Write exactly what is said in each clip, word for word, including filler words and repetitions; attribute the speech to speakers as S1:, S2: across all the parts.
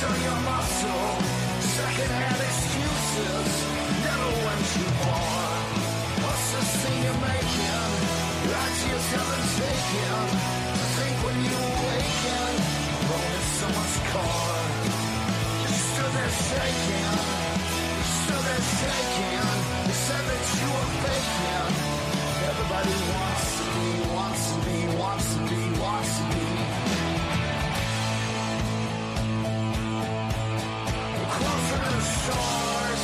S1: on your muscle, secondhand excuses, never went too far. What's the scene you're making? Your ideas haven't taken. To think when you awaken, rolling someone's car. You stood there shaking, you stood there shaking. You said that you were faking. Everybody wants to be, wants to be, wants to be, wants to be. We're closer to the stars.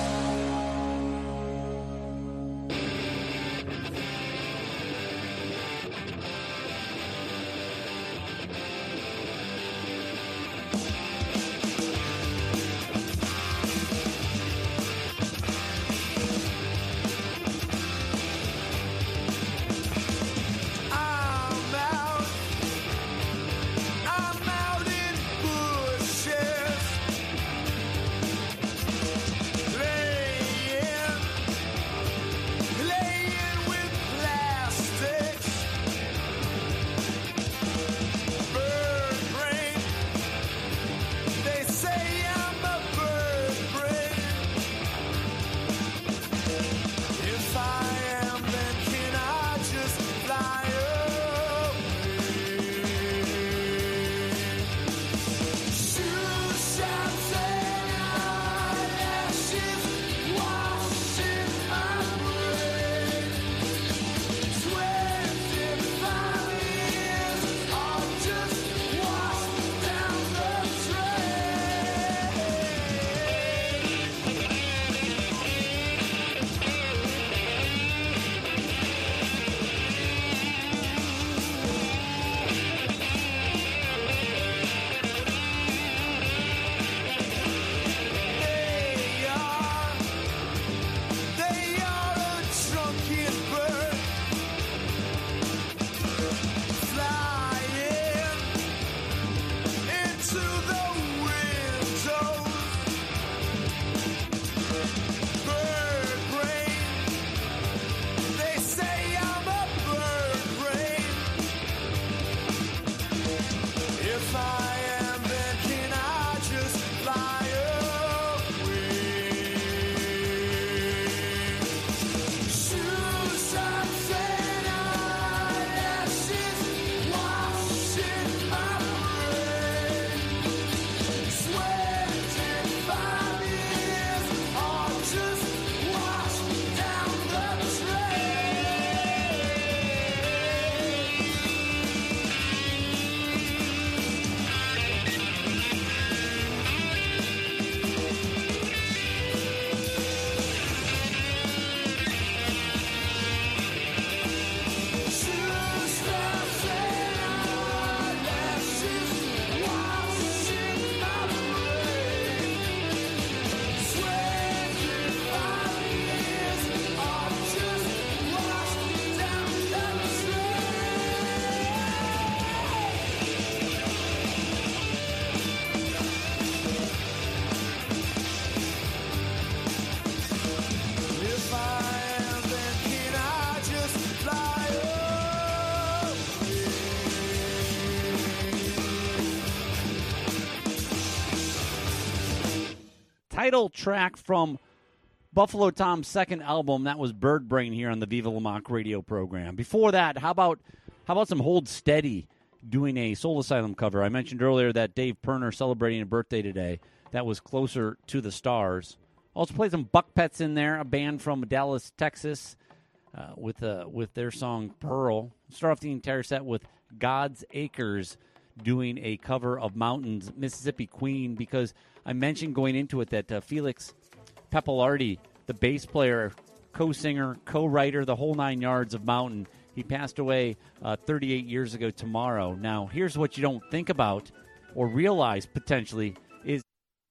S2: Title track from Buffalo Tom's second album, that was Bird Brain here on the Viva La Mock radio program. Before that, how about how about some Hold Steady doing a Soul Asylum cover? I mentioned earlier that Dave Pirner celebrating a birthday today. That was Closer to the Stars. Also played some Buck Pets in there, a band from Dallas, Texas, uh, with uh, with their song Pearl. Start off the entire set with God's Acres doing a cover of Mountains, Mississippi Queen, because I mentioned going into it that uh, Felix Pappalardi, the bass player, co-singer, co-writer, the whole nine yards of Mountain, he passed away uh, thirty-eight years ago tomorrow. Now, here's what you don't think about or realize potentially is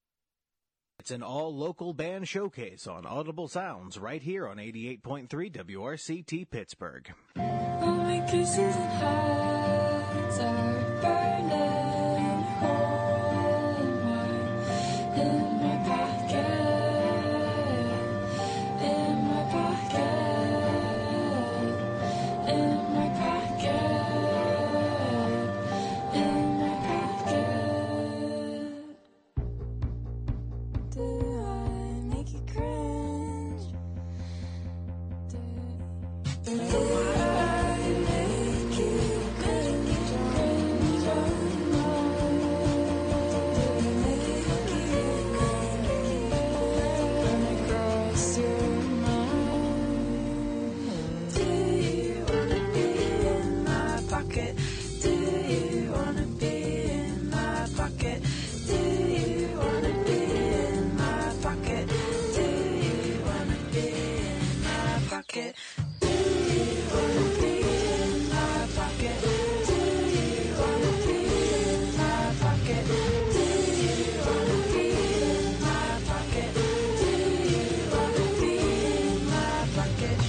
S3: it's an all-local band showcase on Audible Sounds right here on eighty-eight point three W R C T Pittsburgh.
S4: All my kisses and hearts are burning hole in my, in my pocket, in my pocket, in my pocket, in my pocket. pocket? Do you wanna be in my pocket? Do you wanna be in my pocket? Do you wanna be in my pocket? Do you wanna be in my pocket? Do you wanna be in my pocket? Do you wanna be in my pocket?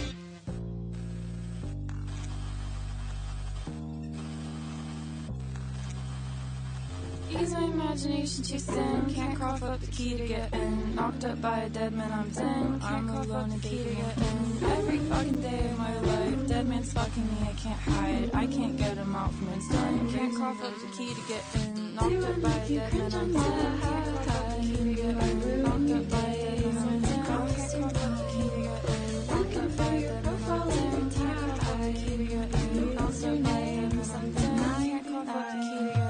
S4: Use my imagination too thin. Can't cough up the key to get in. Knocked up by a dead man, I'm ten. I'm alone and key to get in. Every fucking day of my life, dead man's fucking me, I can't hide. I can't get him out from inside. Can't cough up the key to get in. Knocked up by a dead man, I'm ten. Can't cough up the key to get in. Knocked up by a dead man, I'm ten. Can't cough up the key to get in. Knocked up by a dead man, I'm ten. Can't cough up the key to get in. Knocked up by a dead man, I'm ten. Can't cough up the key to get in.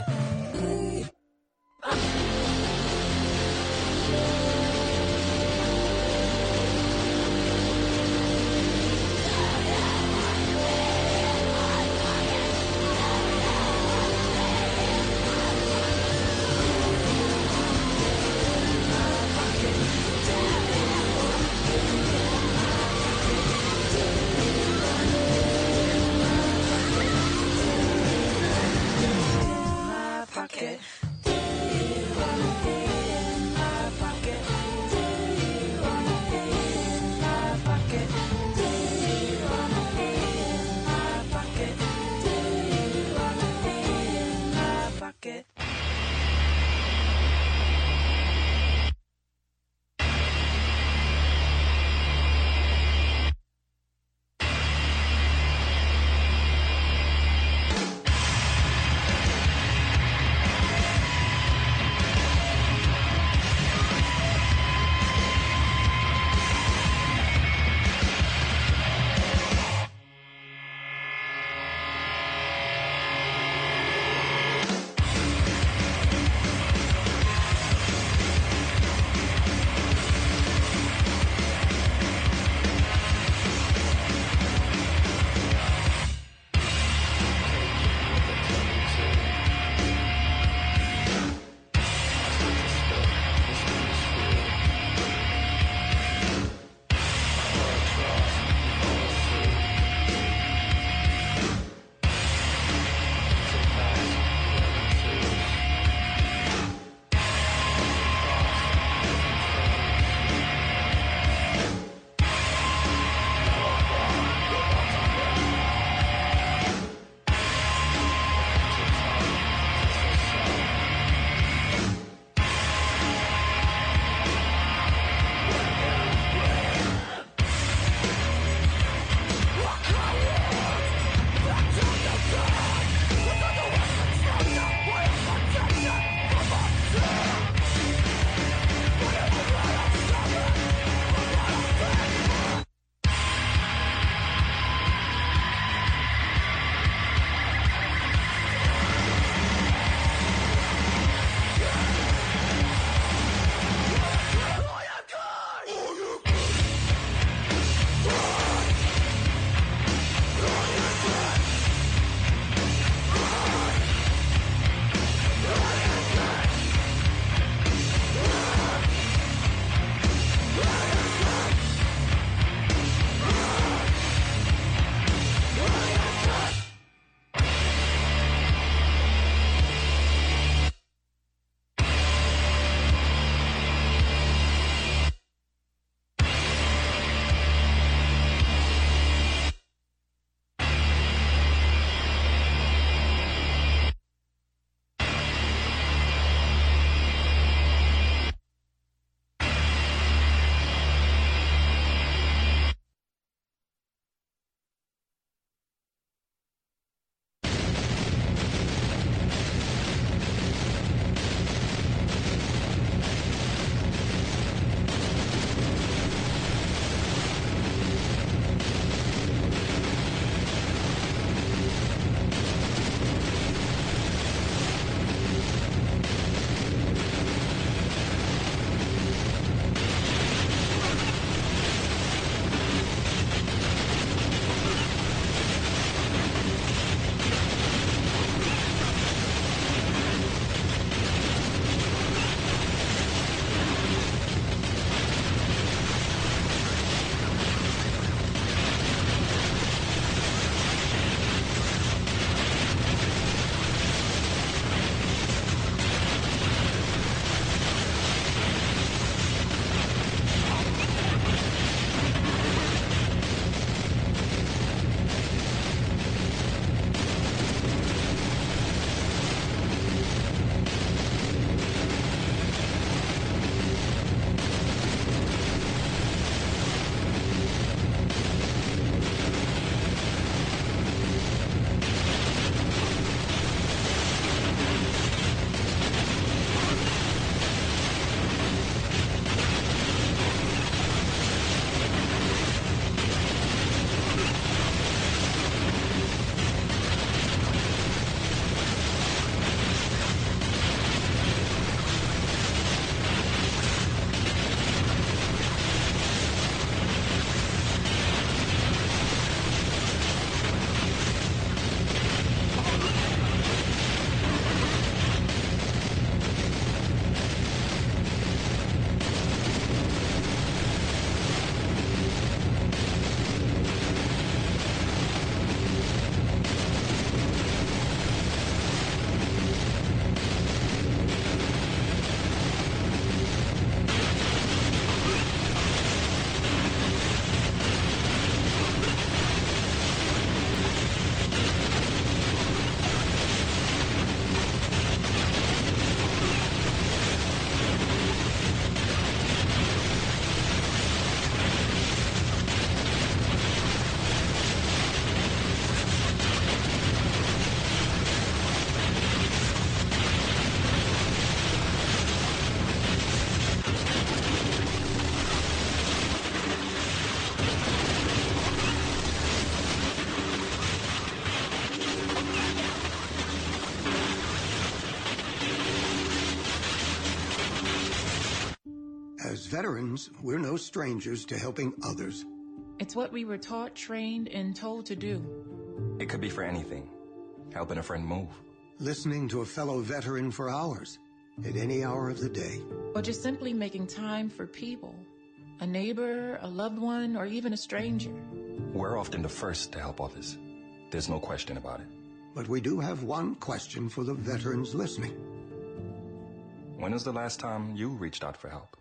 S5: As veterans, we're no strangers to helping others.
S6: It's what we were taught, trained, and told to do.
S7: It could be for anything. Helping a friend move.
S5: Listening to a fellow veteran for hours, at any hour of the day.
S6: Or just simply making time for people. A neighbor, a loved one, or even a stranger.
S7: We're often the first to help others. There's no question about it.
S5: But we do have one question for the veterans listening.
S7: When was the last time you reached out for help?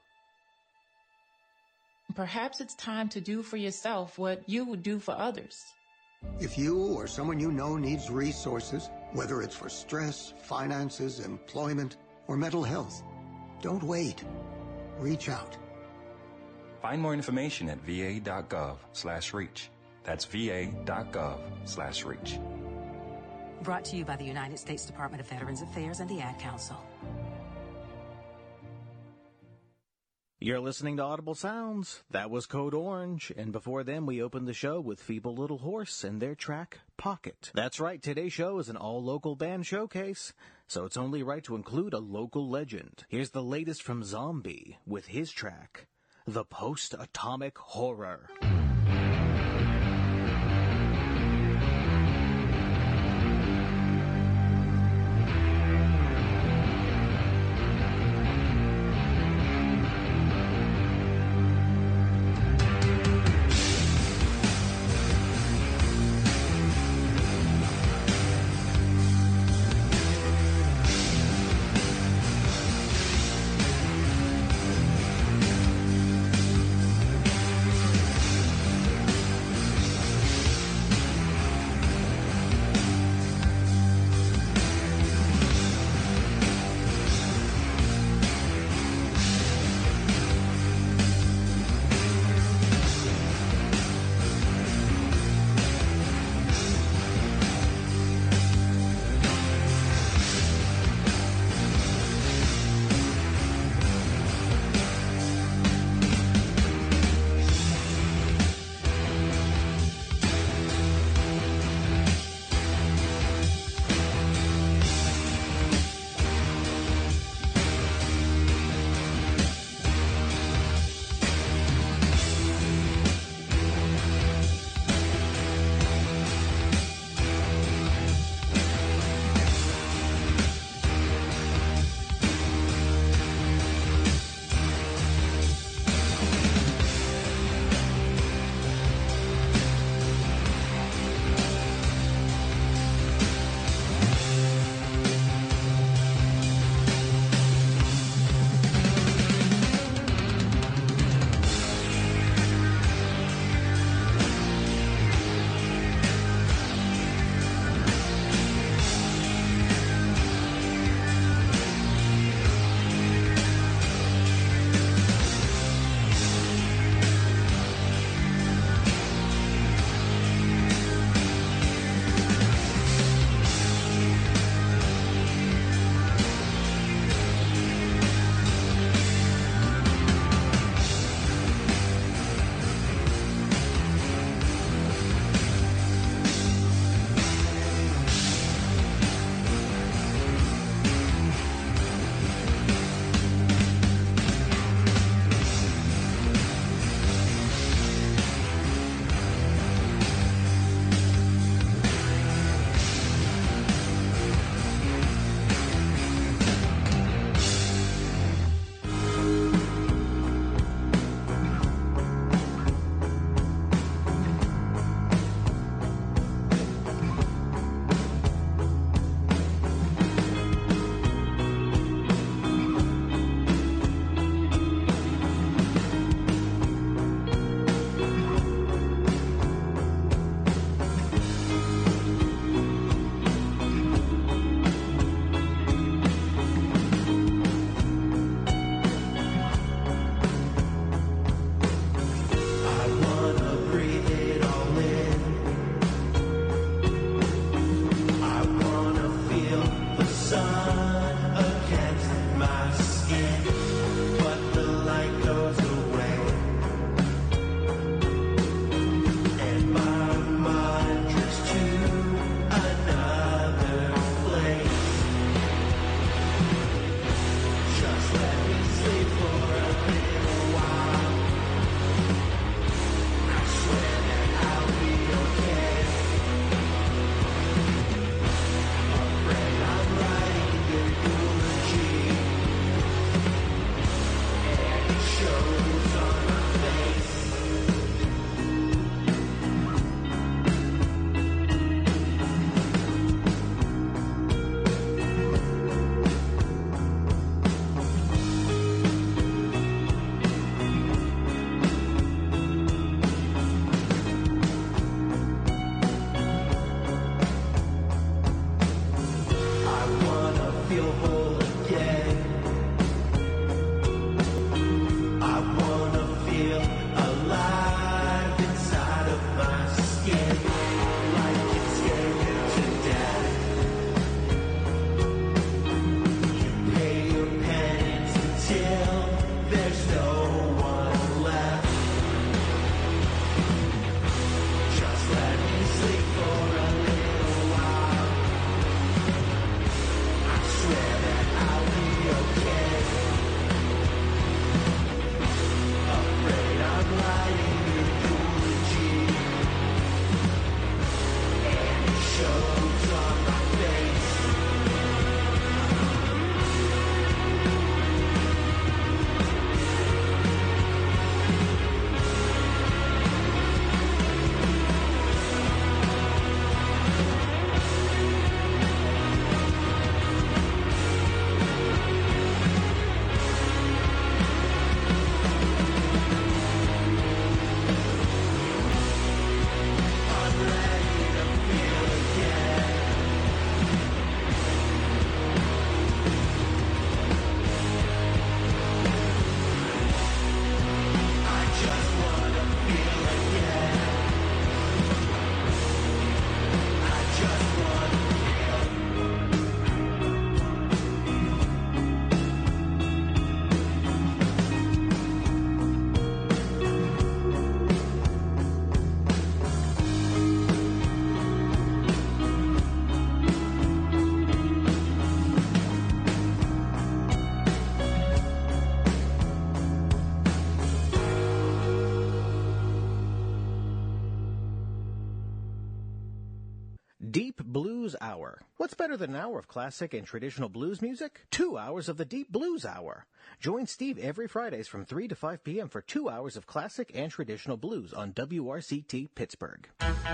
S6: Perhaps it's time to do for yourself what you would do for others.
S5: If you or someone you know needs resources, whether it's for stress, finances, employment, or mental health, don't wait. Reach out.
S7: Find more information at va.gov slash reach. That's va.gov slash reach.
S8: Brought to you by the United States Department of Veterans Affairs and the Ad Council.
S3: You're listening to Audible Sounds. That was Code Orange. And before them, we opened the show with Feeble Little Horse and their track, Pocket. That's right, today's show is an all-local band showcase, so it's only right to include a local legend. Here's the latest from Zombie with his track, The Post-Atomic Horror. Deep Blues Hour. What's better than an hour of classic and traditional blues music? Two hours of the Deep Blues Hour. Join Steve every Fridays from three to five p.m. for two hours of classic and traditional blues on W R C T Pittsburgh.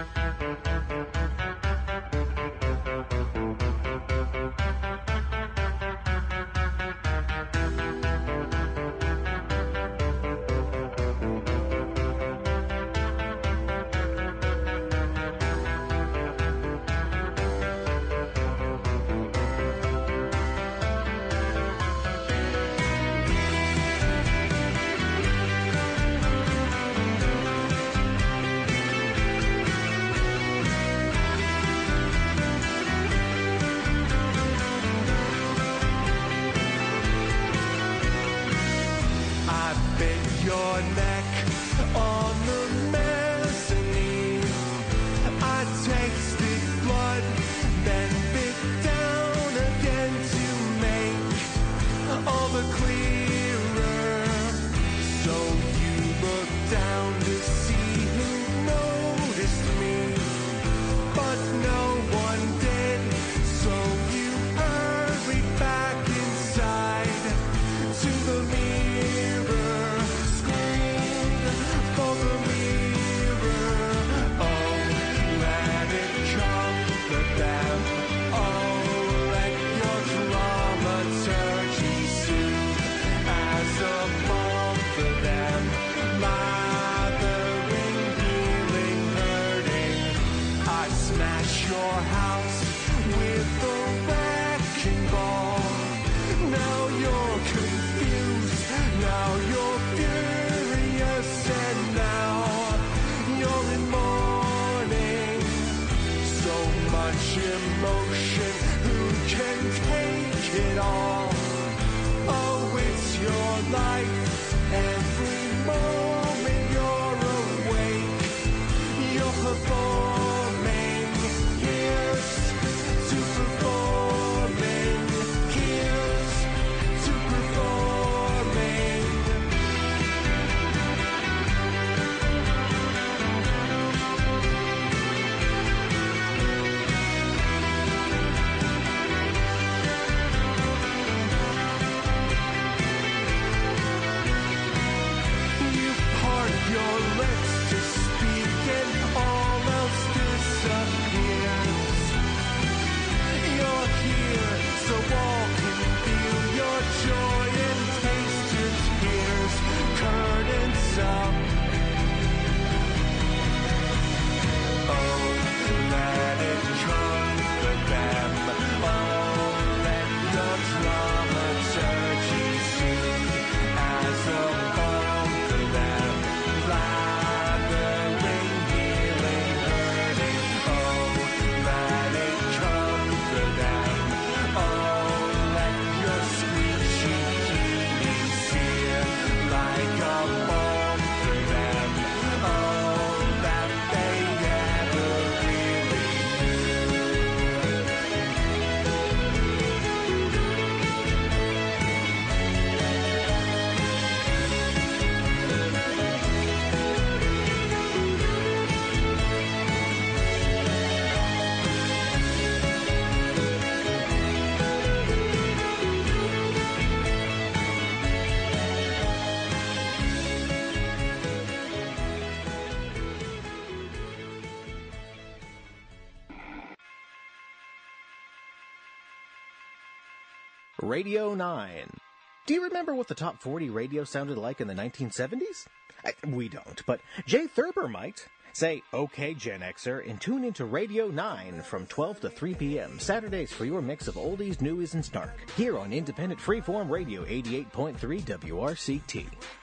S3: Radio nine. Do you remember what the top forty radio sounded like in the nineteen seventies? Uh, we don't, but Jay Thurber might. Say, okay, Gen Xer, and tune into Radio nine from twelve to three p.m. Saturdays for your mix of oldies, newies, and snark. Here on Independent Freeform Radio eighty-eight point three W R C T.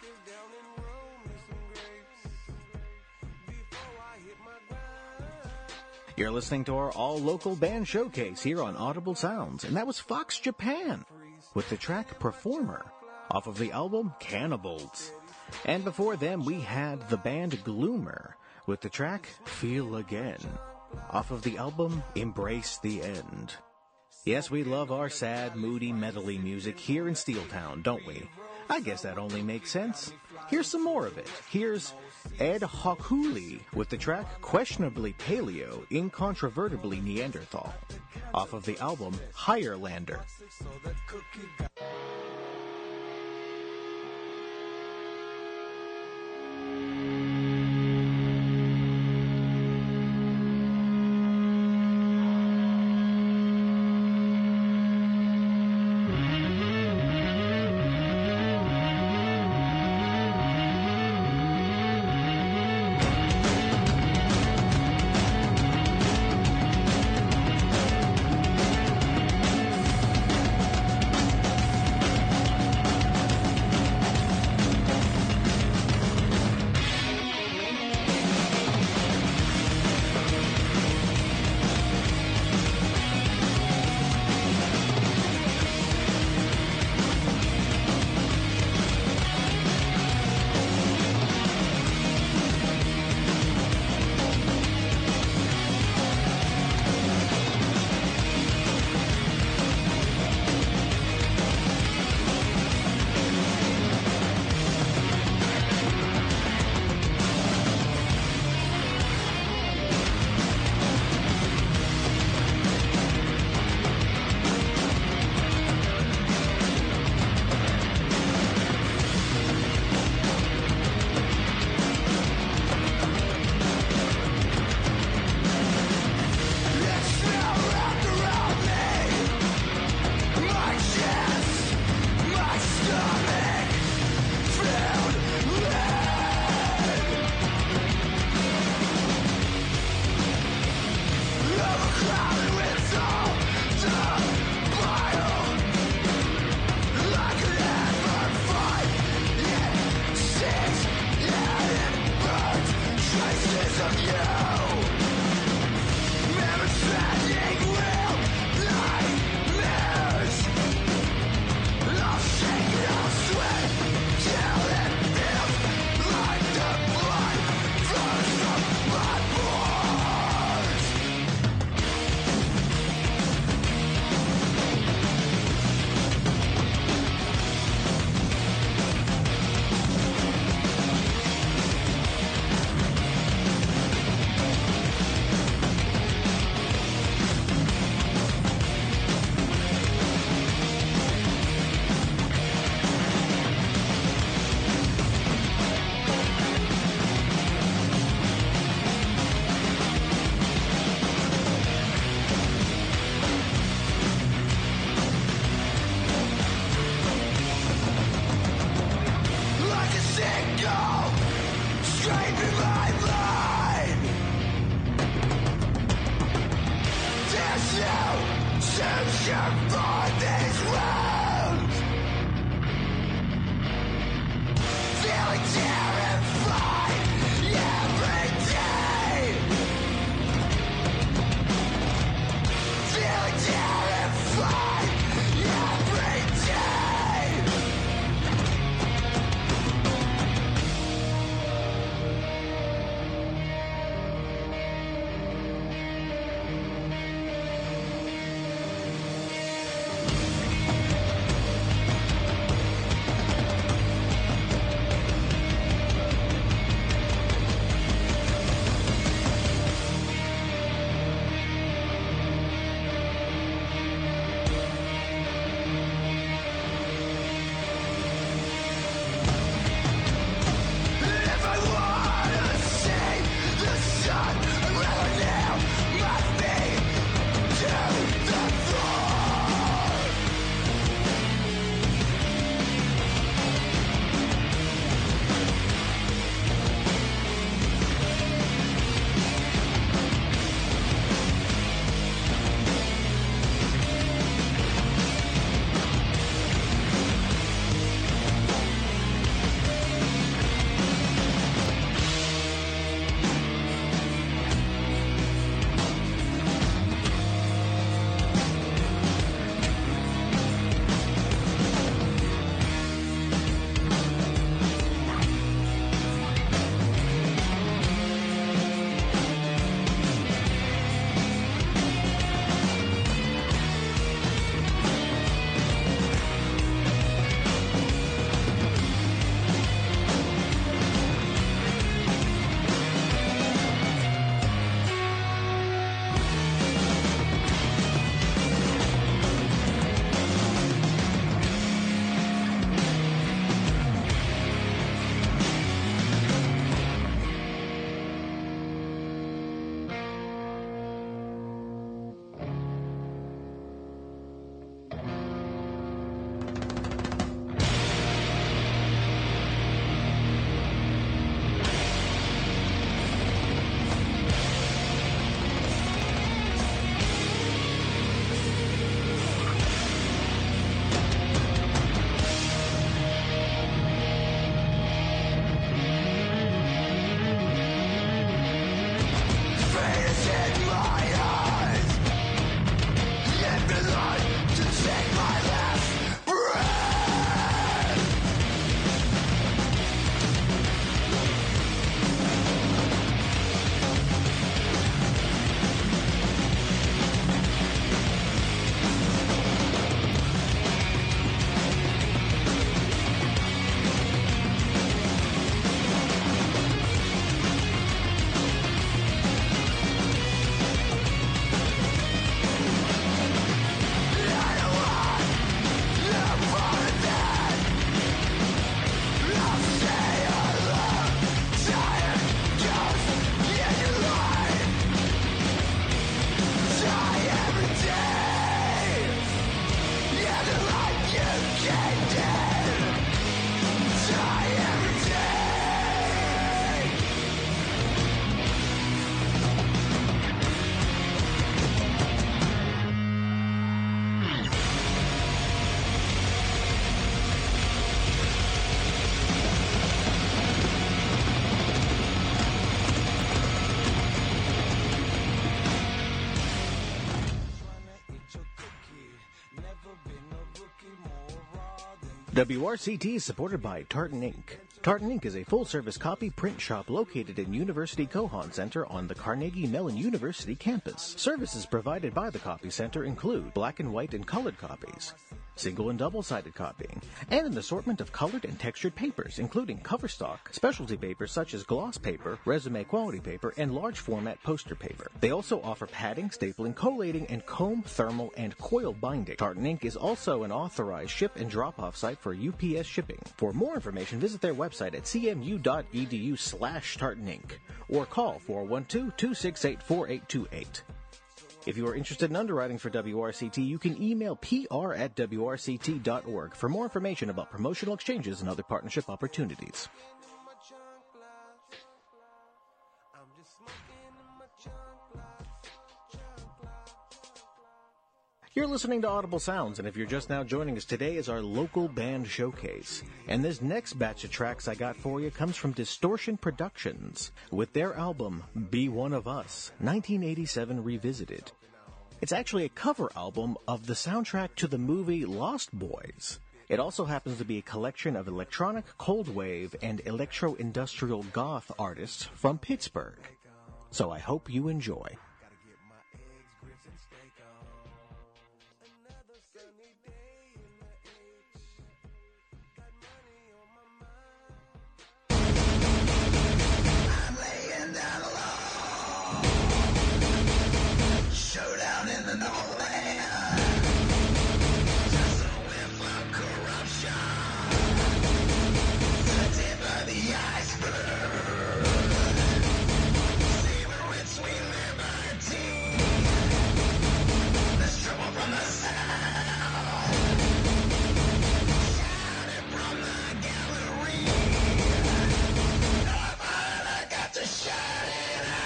S3: You're listening to our all-local band showcase here on Audible Sounds, and that was Fox Japan with the track Performer off of the album Cannibals. And before them, we had the band Gloomer with the track Feel Again off of the album Embrace the End. Yes, we love our sad, moody, metally music here in Steeltown, don't we? I guess that only makes sense. Here's some more of it. Here's Ed Hockley with the track Questionably Paleo, Incontrovertibly Neanderthal, off of the album Higherlander. W R C T is supported by Tartan Incorporated. Tartan Incorporated is a full-service copy print shop located in University Kohan Center on the Carnegie Mellon University campus. Services provided by the Copy Center include black and white and colored copies, single and double-sided copying, and an assortment of colored and textured papers, including cover stock, specialty papers such as gloss paper, resume quality paper, and large format poster paper. They also offer padding, stapling, collating, and comb, thermal, and coil binding. Tartan Incorporated is also an authorized ship and drop-off site for U P S shipping. For more information, visit their website at c m u dot e d u slash Tartan Incorporated or call four one two, two six eight, four eight two eight. If you are interested in underwriting for W R C T, you can email p r at w r c t dot org for more information about promotional exchanges and other partnership opportunities. You're listening to Audible Sounds, and if you're just now joining us, today is our local band showcase. And this next batch of tracks I got for you comes from Distortion Productions with their album, Be One of Us, nineteen eighty-seven Revisited. It's actually a cover album of the soundtrack to the movie Lost Boys. It also happens to be a collection of electronic, cold wave, and electro-industrial goth artists from Pittsburgh. So I hope you enjoy.
S1: Showdown in the Northland. Just a whiff of corruption. The tip of the iceberg. Savor with sweet liberty. There's trouble from the south. Shouting from the gallery. But I got to shout it out.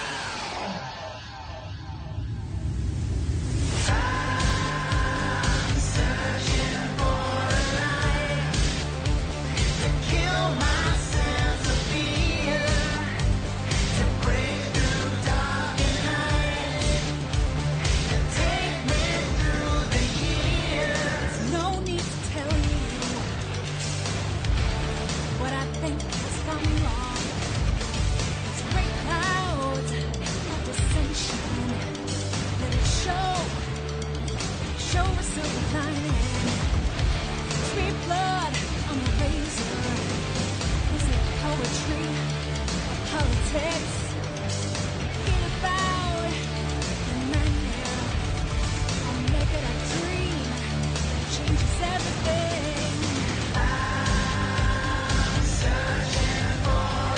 S1: Everything. I'm searching for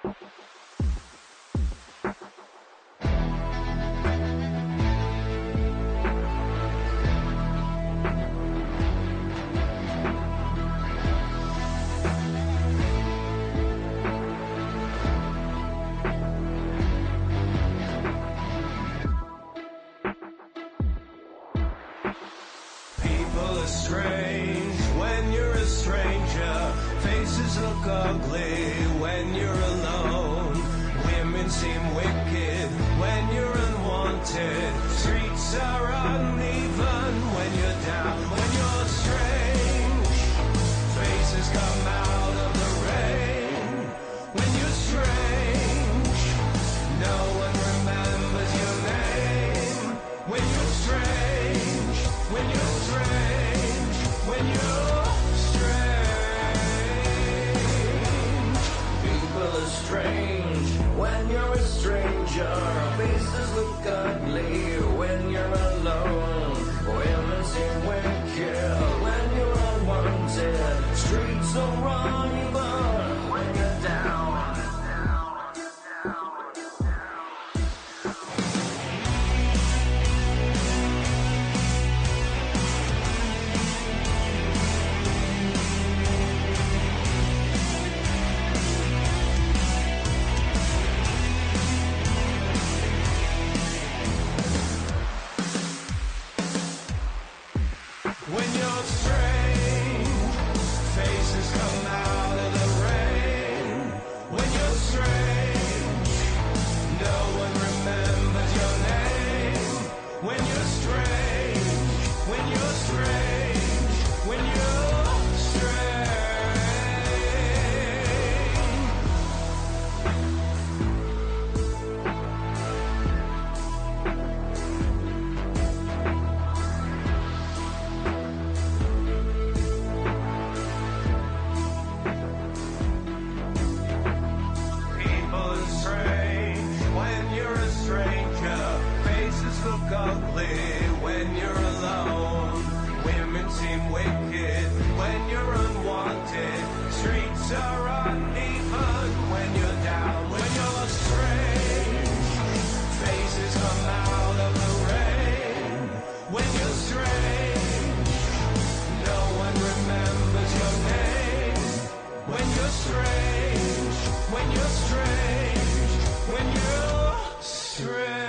S1: People are strange when you're a stranger. Faces look ugly when you're alone. Women seem wicked when you're unwanted. Streets are uneven when you're down. When you're strange, faces come out of the rain. When you're strange, no one remembers your name. When you're strange, when you're strange, when you're strange. People are strange when you're a stranger. Faces look ugly when you're alone. Women seem wicked when you're unwanted. Streets are uneven when you're down. When you're strange, faces come out of the rain. When you're strange, no one remembers your name. When you're strange, when you're strange, when you're People are strange when you're a stranger. Faces look ugly when you're alone. Women seem wicked when you're unwanted. Streets are uneven when you're down. When you're strange, faces come out of the rain. When you're strange, no one remembers your name. When you're strange, when you're strange, when you're strange.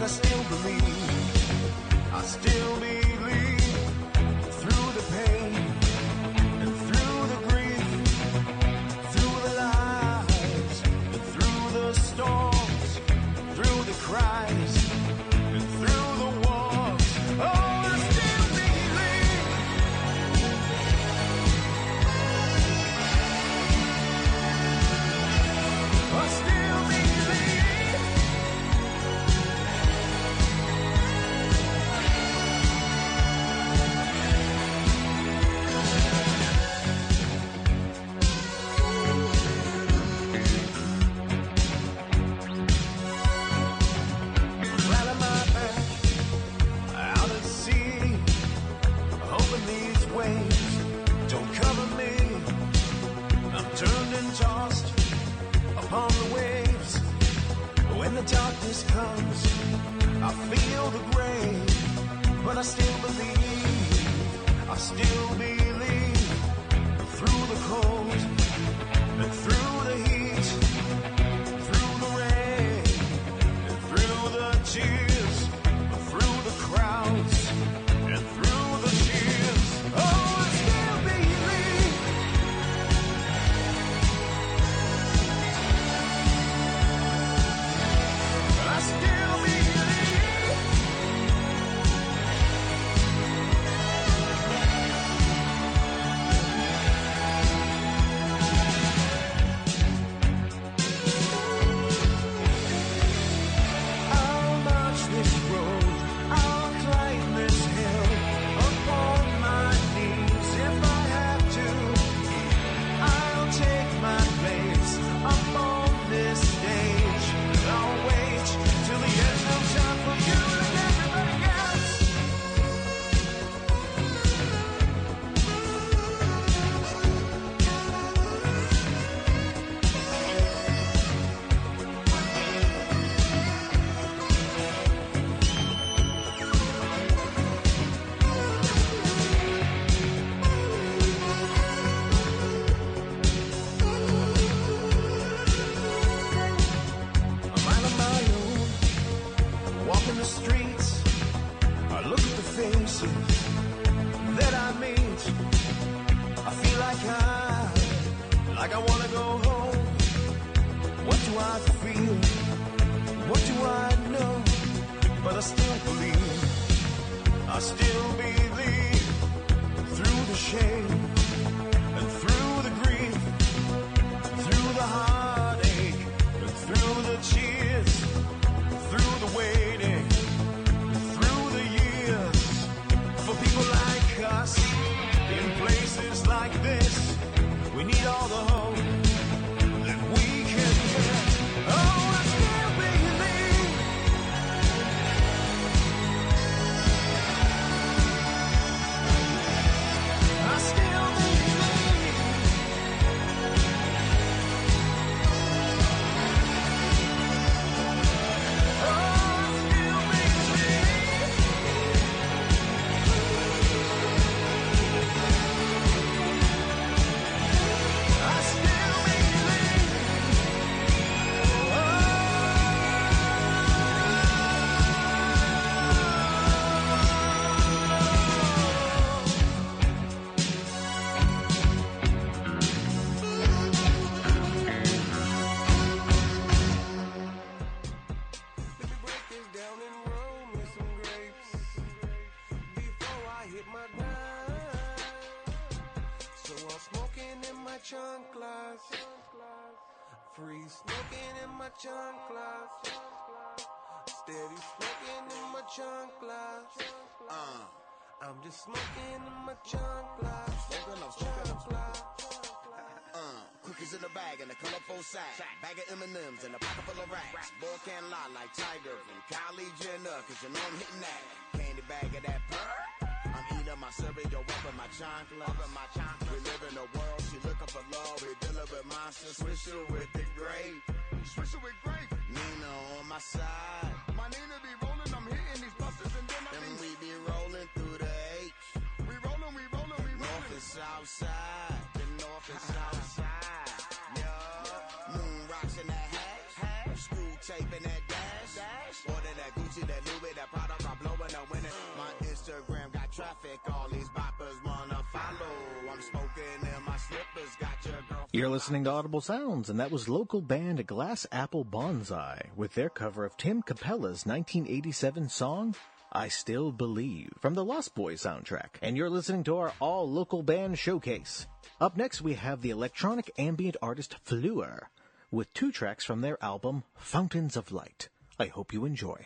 S1: still believe, I still believe through the pain and through the grief, through the lies and through the storms, through the cries and through the wars. Oh, I still believe. I still believe. Flat on my back, out at sea, hoping these waves don't cover me. I'm turned and tossed upon the waves. When the darkness comes, I feel the grave, but I still believe, I still believe through the cold and through the heat, through the rain and through the tears, through the crowds and through the cheers. Oh, I still believe. I still believe. I'll march this road, I'll climb this hill, upon my knees if I have to. I'll take my place up on this stage. I'll wait till the end of time for you and everybody else. I'm out on my own, walking the streets. I look at the faces that I meet. I feel like I, like I wanna go home. What do I feel? What do I know? But I still believe, I still believe through the shame and through the grief, through the heartache and through the tears, through the waiting, through the years. For people like us, in places like this, we need all the hope that we can get. Oh, I still believe. I still believe. Oh, I still believe. I still believe. Let me break this down and roll me some grapes before I hit my grind. So I'm smoking in my chanclas, free smoking in my chanclas, steady smoking in my chanclas. Uh, I'm just smoking in my chanclas, smoking, I'm smoking, I'm smoking. Uh, cookies in the bag and a colorful sack. Bag of M and M's and a pocket full of racks. Boy can't lie like Tiger from Kylie Jenner, cause you know I'm hitting that. Candy bag of that purr. I'm eating my cereal up in my chanclas. We live in a world, she looking for love. We dealing with monsters, swisher with the grape. Swisher with grape. Nina on my side. My Nina be rolling, I'm hitting these busters and then I and we be rolling through the H. We rolling, we rolling, we rolling. North and south side. The north and south side. Yeah. Moon rocks in that hat. Screw tape in that dash. Order that Gucci, that Louis, that product, I'm blowing up winning. My Instagram got traffic, all these boppers wanna follow. I'm smoking in my slippers, got your girl.
S3: You're listening to Audible Sounds, and that was local band Glass Apple Bonsai with their cover of Tim Capella's nineteen eighty-seven song, I Still Believe, from the Lost Boys soundtrack. And you're listening to our all-local band showcase. Up next, we have the electronic ambient artist Fleur with two tracks from their album, Fountains of Light. I hope you enjoy.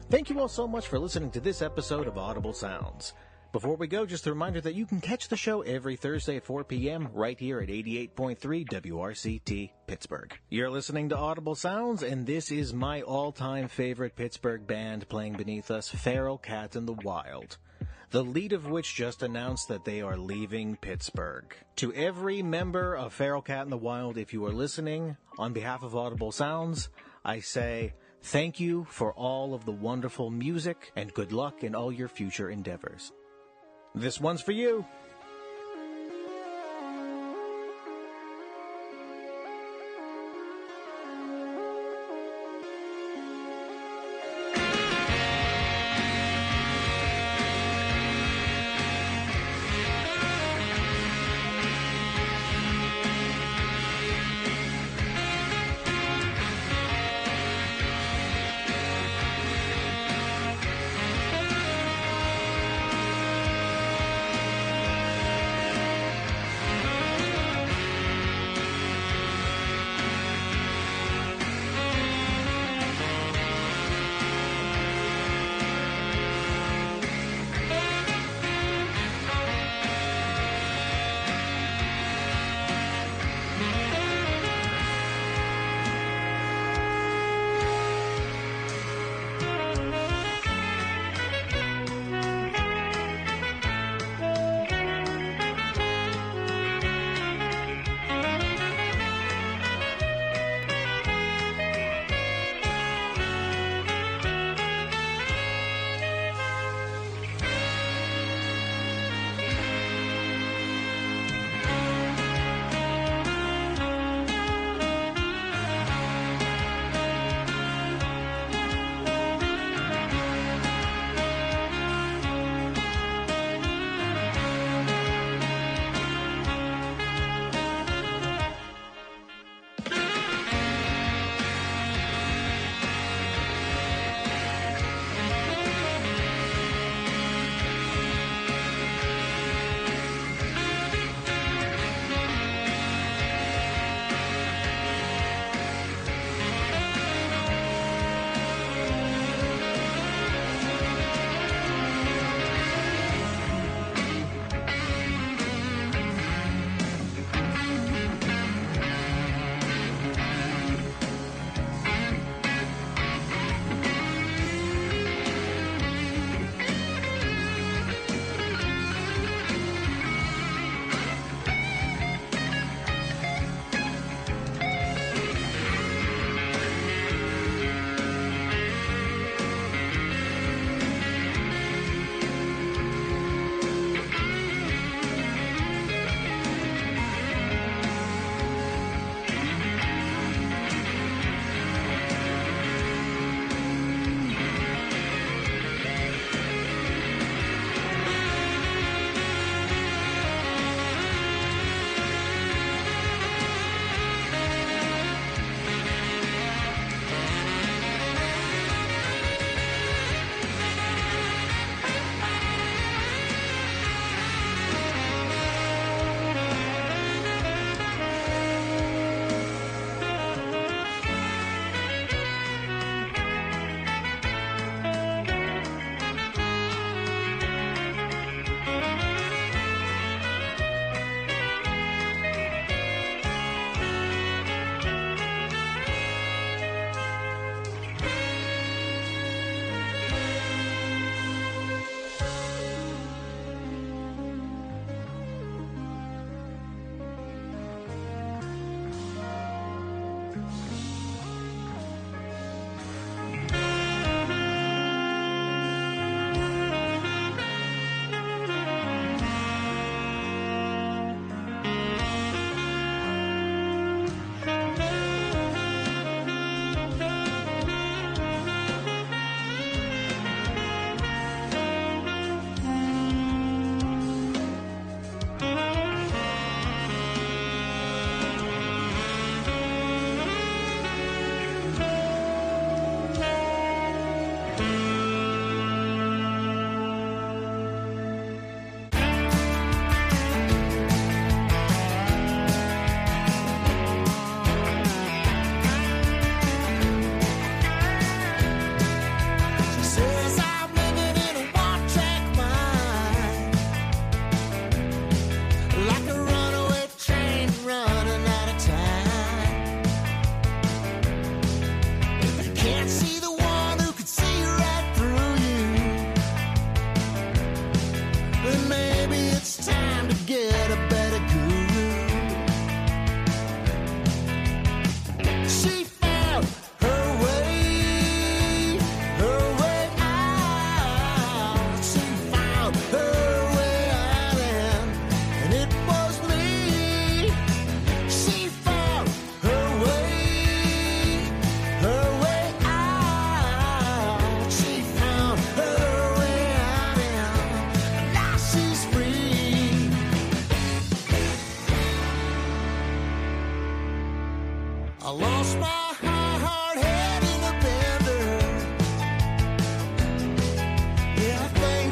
S3: Thank you all so much for listening to this episode of Audible Sounds. Before we go, just a reminder that you can catch the show every Thursday at four p.m. right here at eighty-eight point three W R C T Pittsburgh. You're listening to Audible Sounds, and this is my all-time favorite Pittsburgh band playing beneath us, Feral Cat in the Wild, the lead of which just announced that they are leaving Pittsburgh. To every member of Feral Cat in the Wild, if you are listening, on behalf of Audible Sounds, I say thank you for all of the wonderful music and good luck in all your future endeavors. This one's for you.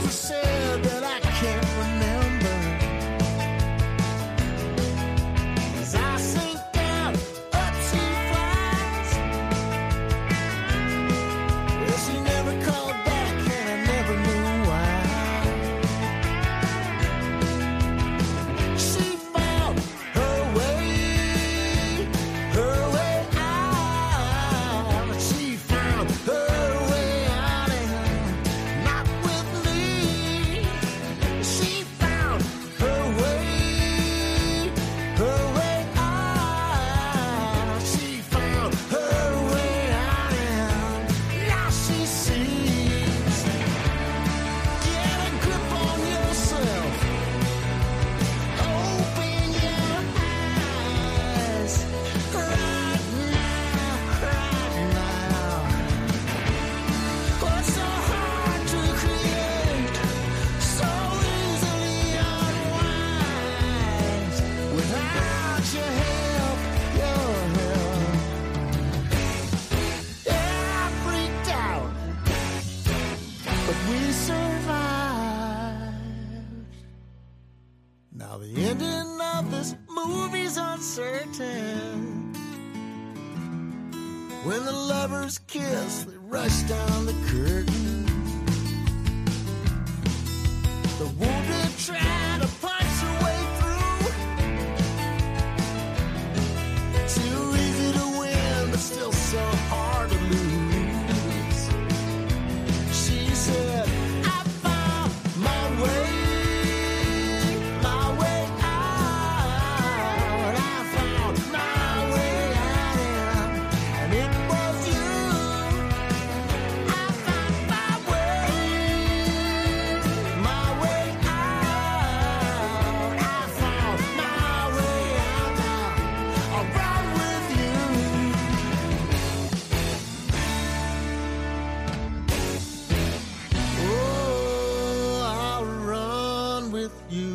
S1: who said that I can't remember. 'Cause I sink down, up she flies. Well, she never called back and I never knew why. She found her way, her way out. She found her way out and not with me. She found her way, her way out. She found her way out and now she sees. Get a grip on yourself. Open your eyes right now, right now. What's so hard to create, so easily unwise, without your help, your help. Yeah, I freaked out, but we survived. Now the ending of this movie's uncertain. When the lovers kiss, they rush down the curtain. The wounded try to punch their way through. Too easy to win, but still so hard to lose. She said, I found my way, my way out. I found my way out, and it was you. I found my way, my way out. I found my way out now. I'll run with you. Oh, I'll run with you.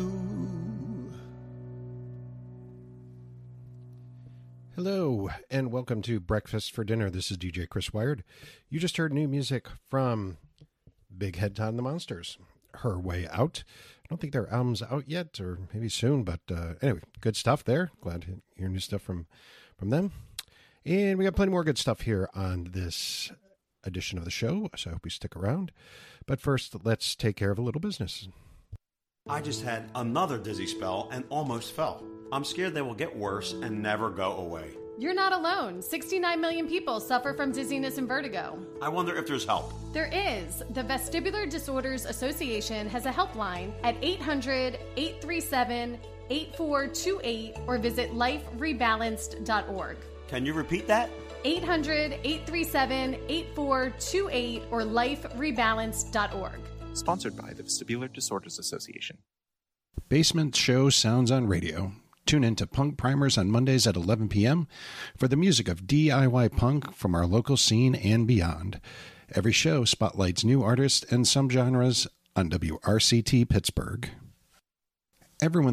S9: Hello, and welcome to Breakfast for Dinner. This is D J Chris Wired. You just heard new music from Big Head Todd and the Monsters, Her Way Out. I don't think their album's out yet, or maybe soon, but uh, anyway, good stuff there. Glad to hear new stuff from, from them. And we got plenty more good stuff here on this edition of the show, so I hope you stick around. But first, let's take care of a little business.
S10: I just had another dizzy spell and almost fell. I'm scared they will get worse and never go away.
S11: You're not alone. sixty-nine million people suffer from dizziness and vertigo.
S10: I wonder if there's help.
S11: There is. The Vestibular Disorders Association has a helpline at eight hundred, eight three seven, eight four two eight or visit life rebalanced dot org.
S10: Can you repeat that?
S11: eight hundred, eight three seven, eight four two eight or life rebalanced dot org.
S12: Sponsored by the Vestibular Disorders Association.
S9: Basement Show Sounds on Radio. Tune in to Punk Primers on Mondays at eleven p.m. for the music of D I Y punk from our local scene and beyond. Every show spotlights new artists and subgenres on W R C T Pittsburgh. Everyone